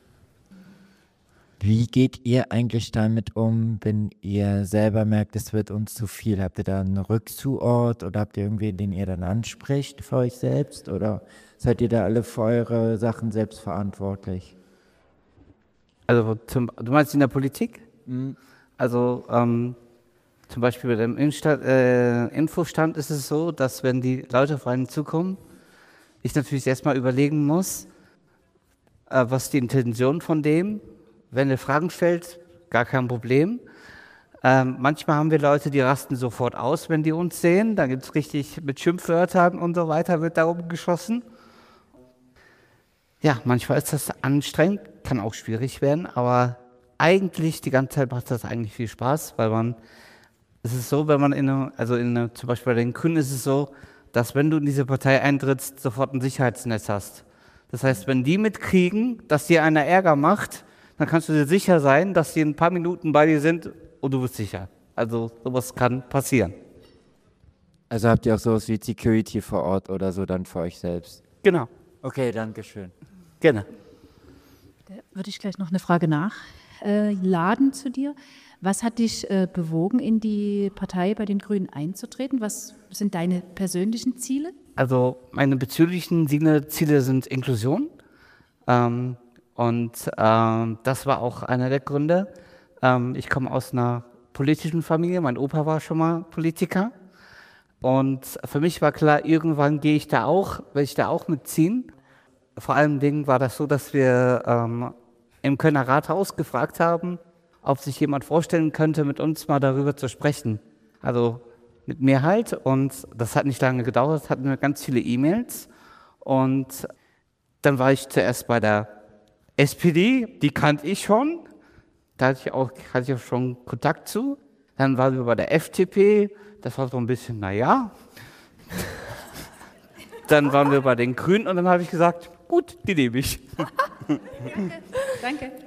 Wie geht ihr eigentlich damit um, wenn ihr selber merkt, es wird uns zu viel? Habt ihr da einen Rückzugsort oder habt ihr irgendwen, den ihr dann anspricht für euch selbst? Oder seid ihr da alle für eure Sachen selbst verantwortlich? Also du meinst in der Politik? Also zum Beispiel bei dem Infostand ist es so, dass wenn die Leute auf einen zukommen, ich natürlich erstmal überlegen muss, was die Intention von dem. Wenn er Fragen stellt, gar kein Problem. Manchmal haben wir Leute, die rasten sofort aus, wenn die uns sehen. Dann gibt es richtig mit Schimpfwörtern und so weiter, wird darum geschossen. Ja, manchmal ist das anstrengend, kann auch schwierig werden, aber eigentlich die ganze Zeit macht das eigentlich viel Spaß, weil es ist so, wenn man zum Beispiel bei den Grünen ist es so, dass wenn du in diese Partei eintrittst, sofort ein Sicherheitsnetz hast. Das heißt, wenn die mitkriegen, dass dir einer Ärger macht, dann kannst du dir sicher sein, dass die in ein paar Minuten bei dir sind und du bist sicher. Also sowas kann passieren. Also habt ihr auch sowas wie Security vor Ort oder so dann für euch selbst? Genau. Okay, danke schön. Gerne. Da würde ich gleich noch eine Frage nachladen zu dir. Was hat dich bewogen, in die Partei bei den Grünen einzutreten? Was sind deine persönlichen Ziele? Also meine persönlichen Ziele sind Inklusion. Das war auch einer der Gründe. Ich komme aus einer politischen Familie. Mein Opa war schon mal Politiker. Und für mich war klar, irgendwann will ich da auch mitziehen. Vor allen Dingen war das so, dass wir im Kölner Rathaus gefragt haben, ob sich jemand vorstellen könnte, mit uns mal darüber zu sprechen. Also mit mir halt. Und das hat nicht lange gedauert, hatten wir ganz viele E-Mails. Und dann war ich zuerst bei der SPD, die kannte ich schon. Da hatte ich auch schon Kontakt zu. Dann waren wir bei der FDP, das war so ein bisschen, naja. Dann waren wir bei den Grünen und dann habe ich gesagt, gut, die nehme ich. Danke.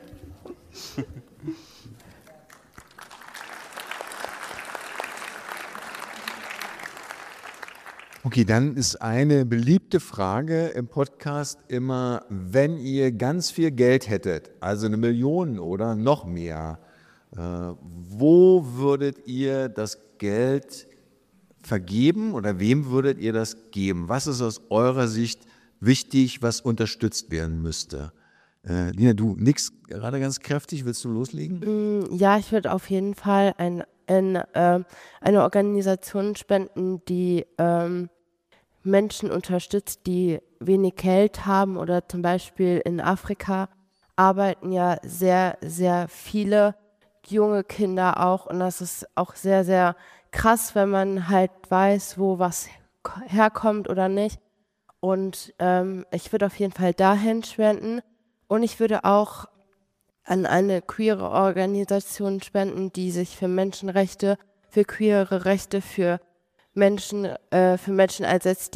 Okay, dann ist eine beliebte Frage im Podcast immer, wenn ihr ganz viel Geld hättet, also 1 Million oder noch mehr, wo würdet ihr das Geld vergeben oder wem würdet ihr das geben? Was ist aus eurer Sicht wichtig, was unterstützt werden müsste? Lina, du nickst gerade ganz kräftig, willst du loslegen? Ja, ich würde auf jeden Fall eine Organisation spenden, die Menschen unterstützt, die wenig Geld haben, oder zum Beispiel in Afrika arbeiten ja sehr, sehr viele junge Kinder auch, und das ist auch sehr, sehr krass, wenn man halt weiß, wo was herkommt oder nicht. Und ich würde auf jeden Fall dahin spenden, und ich würde auch an eine queere Organisation spenden, die sich für Menschenrechte, für queere Rechte, für Menschen einsetzt,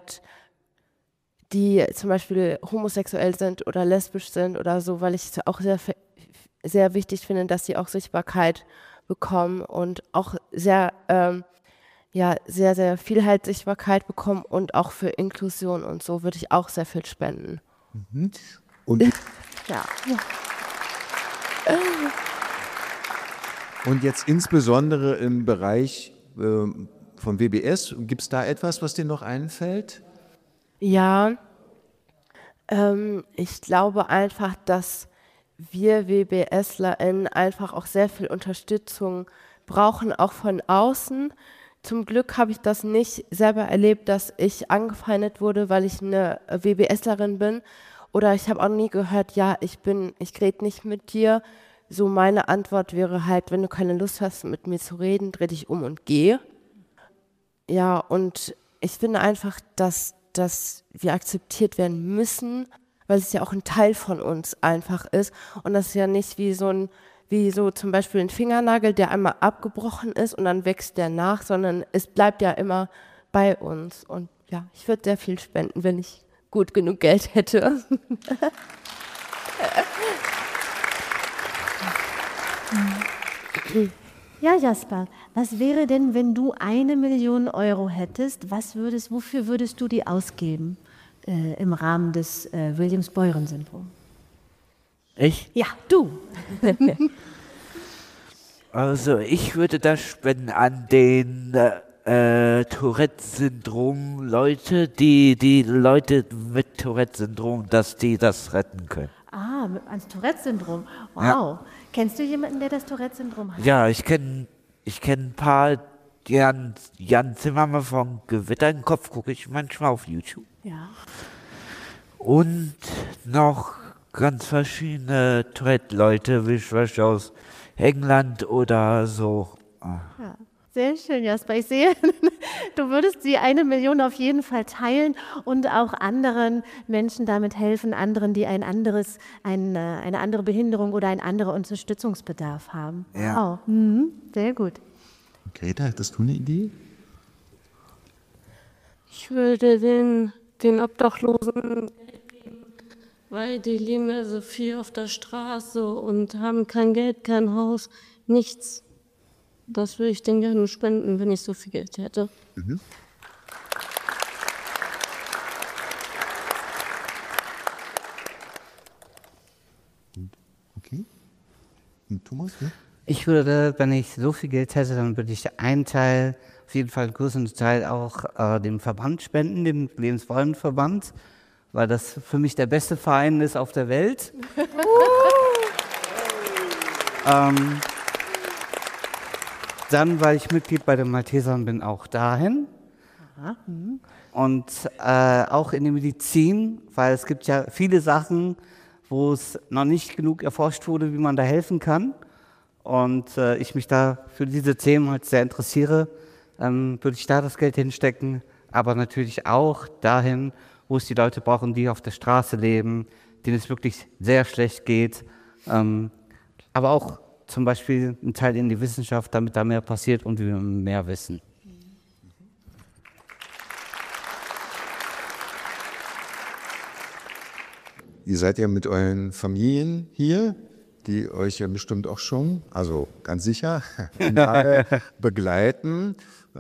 die zum Beispiel homosexuell sind oder lesbisch sind oder so, weil ich es auch sehr, sehr wichtig finde, dass sie auch Sichtbarkeit bekommen und auch sehr, sehr, sehr viel halt Sichtbarkeit bekommen, und auch für Inklusion und so würde ich auch sehr viel spenden. Mhm. Und ja. Und jetzt insbesondere im Bereich von WBS, gibt es da etwas, was dir noch einfällt? Ja, ich glaube einfach, dass wir WBSlerInnen einfach auch sehr viel Unterstützung brauchen, auch von außen. Zum Glück habe ich das nicht selber erlebt, dass ich angefeindet wurde, weil ich eine WBSlerin bin. Oder ich habe auch nie gehört, ja, ich rede nicht mit dir. So meine Antwort wäre halt, wenn du keine Lust hast, mit mir zu reden, dreh dich um und geh. Ja, und ich finde einfach, dass wir akzeptiert werden müssen, weil es ja auch ein Teil von uns einfach ist. Und das ist ja nicht wie so zum Beispiel ein Fingernagel, der einmal abgebrochen ist und dann wächst der nach, sondern es bleibt ja immer bei uns. Und ja, ich würde sehr viel spenden, wenn ich gut genug Geld hätte. Ja, Jasper, was wäre denn, wenn du 1 Million Euro hättest? Wofür würdest du die ausgeben im Rahmen des Williams-Beuren-Syndrom? Ich? Ja, du. Also ich würde das spenden an den Tourette-Syndrom Leute, die Leute mit Tourette-Syndrom, dass die das retten können. Ah, ans Tourette-Syndrom. Wow. Ja. Kennst du jemanden, der das Tourette-Syndrom hat? Ja, ich kenn ein paar, Jan Zimmermann von Gewitter im Kopf gucke ich manchmal auf YouTube. Ja. Und noch ganz verschiedene Tourette-Leute, wie ich weiß, aus England oder so. Ja. Sehr schön, Jasper. Ich sehe, du würdest die 1 Million auf jeden Fall teilen und auch anderen Menschen damit helfen, anderen, die eine andere Behinderung oder einen anderen Unterstützungsbedarf haben. Ja. Wow. Sehr gut. Greta, hattest du eine Idee? Ich würde den Obdachlosen Geld geben, weil die leben ja so viel auf der Straße und haben kein Geld, kein Haus, nichts. Das würde ich denen gerne spenden, wenn ich so viel Geld hätte. Mhm. Okay. Und Thomas, ja? Ich würde, wenn ich so viel Geld hätte, dann würde ich einen Teil, auf jeden Fall einen größeren Teil auch dem Verband spenden, dem Lebensfreudenverband, weil das für mich der beste Verein ist auf der Welt. Dann, weil ich Mitglied bei den Maltesern bin, auch dahin. Und auch in der Medizin, weil es gibt ja viele Sachen, wo es noch nicht genug erforscht wurde, wie man da helfen kann. Und ich mich da für diese Themen halt sehr interessiere, würde ich da das Geld hinstecken, aber natürlich auch dahin, wo es die Leute brauchen, die auf der Straße leben, denen es wirklich sehr schlecht geht, aber auch zum Beispiel ein Teil in die Wissenschaft, damit da mehr passiert und wir mehr wissen. Ihr seid ja mit euren Familien hier, die euch ja bestimmt auch schon, also ganz sicher, begleiten.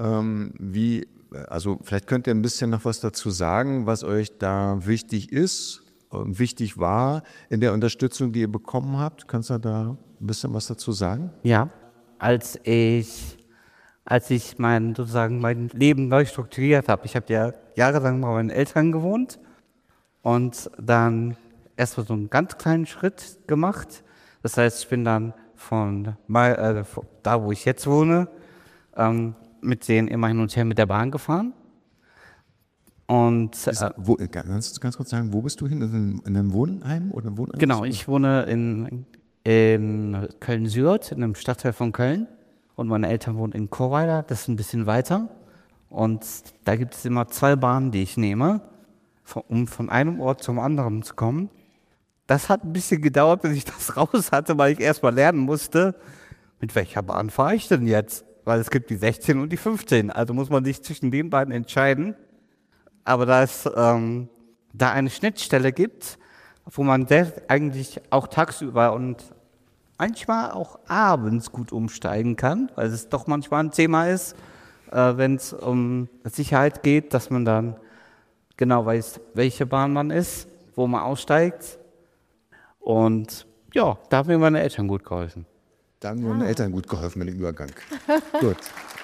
Also vielleicht könnt ihr ein bisschen noch was dazu sagen, was euch da wichtig ist und wichtig war in der Unterstützung, die ihr bekommen habt. Kannst du da ein bisschen was dazu sagen? Ja, als ich mein Leben neu strukturiert habe, ich habe ja jahrelang bei meinen Eltern gewohnt und dann erst mal so einen ganz kleinen Schritt gemacht. Das heißt, ich bin dann von da, wo ich jetzt wohne, mit denen immer hin und her mit der Bahn gefahren. Und ganz kurz sagen, wo bist du hin? In einem Wohnheim oder Wohnheim? Genau, ich wohne in Köln-Sürth, in einem Stadtteil von Köln. Und meine Eltern wohnen in Chorweiler, das ist ein bisschen weiter. Und da gibt es immer 2 Bahnen, die ich nehme, um von einem Ort zum anderen zu kommen. Das hat ein bisschen gedauert, bis ich das raus hatte, weil ich erst mal lernen musste, mit welcher Bahn fahre ich denn jetzt? Weil es gibt die 16 und die 15, also muss man sich zwischen den beiden entscheiden. Aber da es da eine Schnittstelle gibt, wo man eigentlich auch tagsüber und manchmal auch abends gut umsteigen kann, weil es doch manchmal ein Thema ist, wenn es um Sicherheit geht, dass man dann genau weiß, welche Bahn man ist, wo man aussteigt. Und ja, da haben mir meine Eltern gut geholfen. Da haben mir meine Eltern gut geholfen mit dem Übergang. Gut.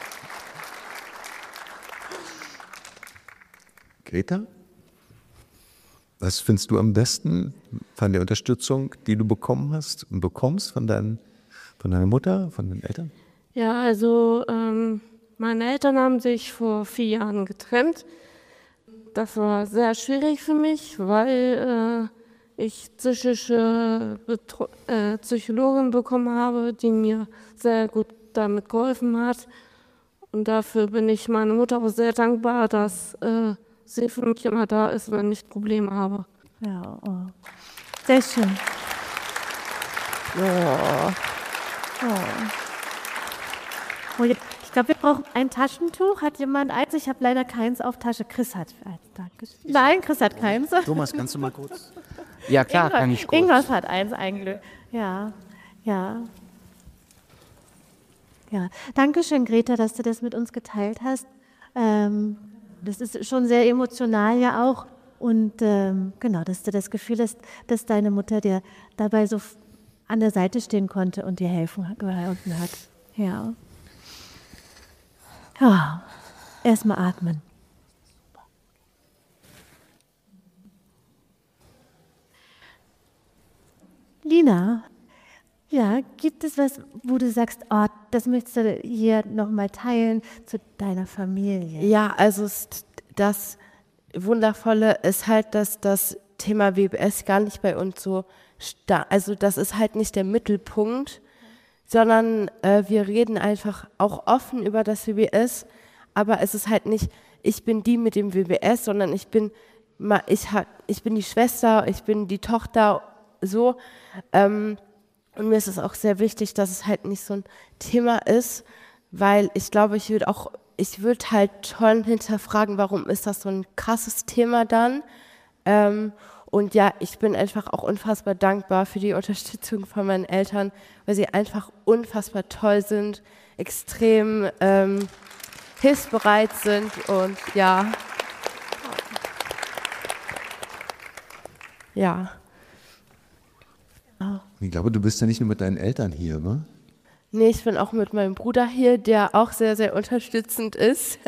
Greta? Was findest du am besten von der Unterstützung, die du bekommen hast und bekommst von deiner Mutter, von den Eltern? Ja, also meine Eltern haben sich vor 4 Jahren getrennt. Das war sehr schwierig für mich, weil ich psychische Psychologin bekommen habe, die mir sehr gut damit geholfen hat. Und dafür bin ich meiner Mutter auch sehr dankbar, dass sie für mich immer da ist, wenn ich Probleme habe. Ja, oh. Sehr schön. Oh. Oh. Ich glaube, wir brauchen ein Taschentuch. Hat jemand eins? Ich habe leider keins auf Tasche. Chris hat eins. Danke. Nein, Chris hat keins. Thomas, kannst du mal kurz? Ja, klar, kann ich kurz. Ingolf hat eins eigentlich. Ja. Dankeschön, Greta, dass du das mit uns geteilt hast. Das ist schon sehr emotional ja auch. Und genau, dass du das Gefühl hast, dass deine Mutter dir dabei so an der Seite stehen konnte und dir geholfen hat. Ja. Erstmal atmen. Lina, ja, gibt es was, wo du sagst, oh, das möchtest du hier nochmal teilen zu deiner Familie? Ja, also das Wundervolle ist halt, dass das Thema WBS gar nicht bei uns so also das ist halt nicht der Mittelpunkt, sondern wir reden einfach auch offen über das WBS, aber es ist halt nicht, ich bin die mit dem WBS, sondern ich bin die Schwester, ich bin die Tochter, so. Und mir ist es auch sehr wichtig, dass es halt nicht so ein Thema ist, weil ich glaube, ich würde halt schon hinterfragen, warum ist das so ein krasses Thema dann? Und ja, ich bin einfach auch unfassbar dankbar für die Unterstützung von meinen Eltern, weil sie einfach unfassbar toll sind. extrem hilfsbereit sind und ja. Ja. Ich glaube, du bist ja nicht nur mit deinen Eltern hier, ne? Nee, ich bin auch mit meinem Bruder hier, der auch sehr, sehr unterstützend ist.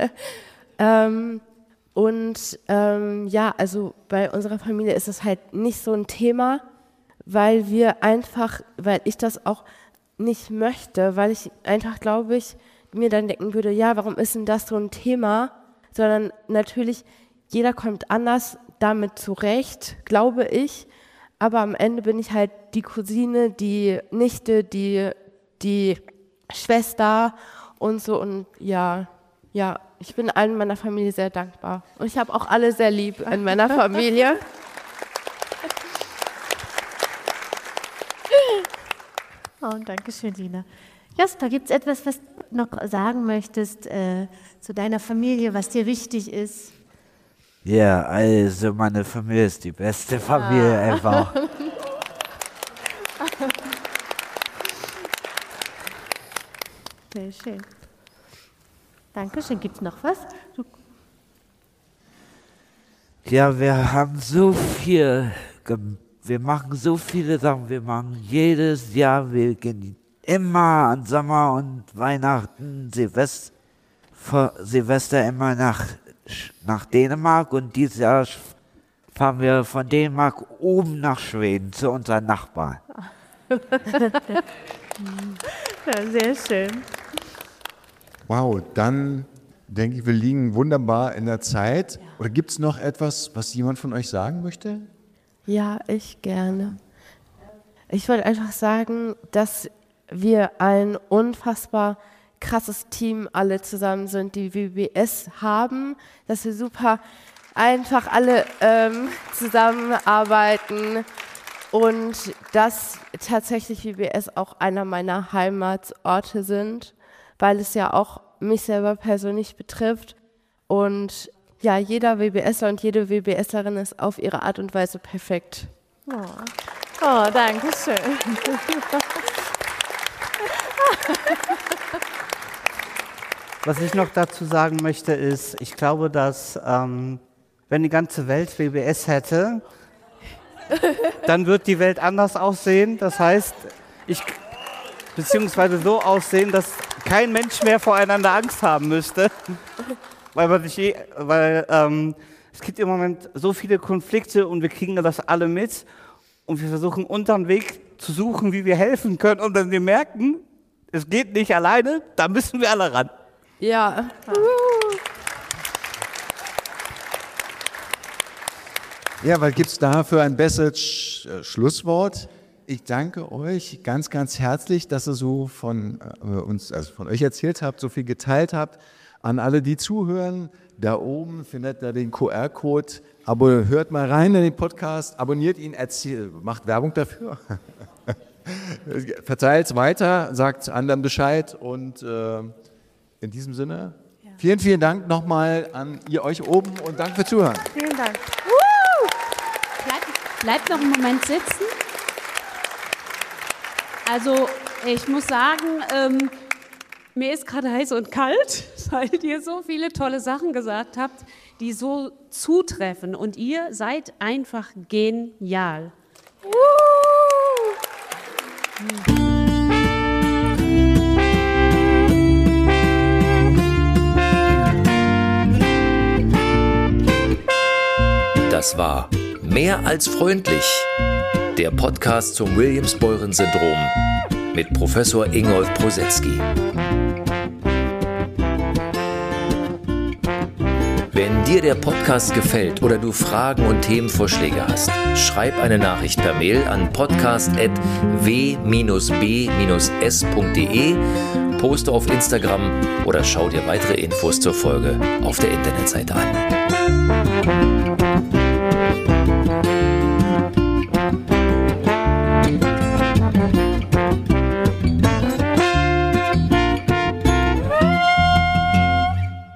Ja, also bei unserer Familie ist es halt nicht so ein Thema, weil ich das auch nicht möchte, weil ich einfach, glaube ich, mir dann denken würde, ja, warum ist denn das so ein Thema? Sondern natürlich, jeder kommt anders damit zurecht, glaube ich. Aber am Ende bin ich halt die Cousine, die Nichte, die Schwester und so. Und ja, ich bin allen meiner Familie sehr dankbar. Und ich habe auch alle sehr lieb in meiner Familie. Oh, danke schön, Lina. Jasper, gibt es etwas, was du noch sagen möchtest zu deiner Familie, was dir wichtig ist? Ja, also meine Familie ist die beste Familie ever. Sehr schön. Dankeschön. Gibt es noch was? Ja, wir haben so viel, wir machen so viele Sachen, wir machen jedes Jahr, wir gehen immer an Sommer und Weihnachten, Silvester immer nach Dänemark und dieses Jahr fahren wir von Dänemark oben nach Schweden zu unseren Nachbarn. Ja, sehr schön. Wow, dann denke ich, wir liegen wunderbar in der Zeit. Ja. Oder gibt es noch etwas, was jemand von euch sagen möchte? Ja, ich gerne. Ich wollte einfach sagen, dass wir ein unfassbar krasses Team alle zusammen sind, die WBS haben, dass wir super einfach alle zusammenarbeiten und dass tatsächlich WBS auch einer meiner Heimatsorte sind, weil es ja auch mich selber persönlich betrifft und ja, jeder WBSler und jede WBSlerin ist auf ihre Art und Weise perfekt. Oh, danke schön. Was ich noch dazu sagen möchte, ist, ich glaube, dass wenn die ganze Welt WBS hätte, dann wird die Welt anders aussehen. Das heißt, beziehungsweise so aussehen, dass kein Mensch mehr voreinander Angst haben müsste. Weil es gibt im Moment so viele Konflikte und wir kriegen das alle mit und wir versuchen unseren Weg zu suchen, wie wir helfen können und wenn wir merken, es geht nicht alleine, da müssen wir alle ran. Ja. Ja, was gibt es dafür ein besseres Schlusswort? Ich danke euch ganz, ganz herzlich, dass ihr so von euch erzählt habt, so viel geteilt habt. An alle, die zuhören, da oben findet ihr den QR-Code. Hört mal rein in den Podcast, abonniert ihn, macht Werbung dafür. Verteilt es weiter, sagt anderen Bescheid und in diesem Sinne, vielen, vielen Dank nochmal an euch oben und Dank fürs Zuhören. Vielen Dank. Bleibt noch einen Moment sitzen. Also ich muss sagen, mir ist gerade heiß und kalt, weil ihr so viele tolle Sachen gesagt habt, die so zutreffen. Und ihr seid einfach genial. Das war Mehr als freundlich, der Podcast zum Williams-Beuren-Syndrom mit Professor Ingolf Prosetzky. Wenn dir der Podcast gefällt oder du Fragen und Themenvorschläge hast, schreib eine Nachricht per Mail an podcast@w-b-s.de, poste auf Instagram oder schau dir weitere Infos zur Folge auf der Internetseite an.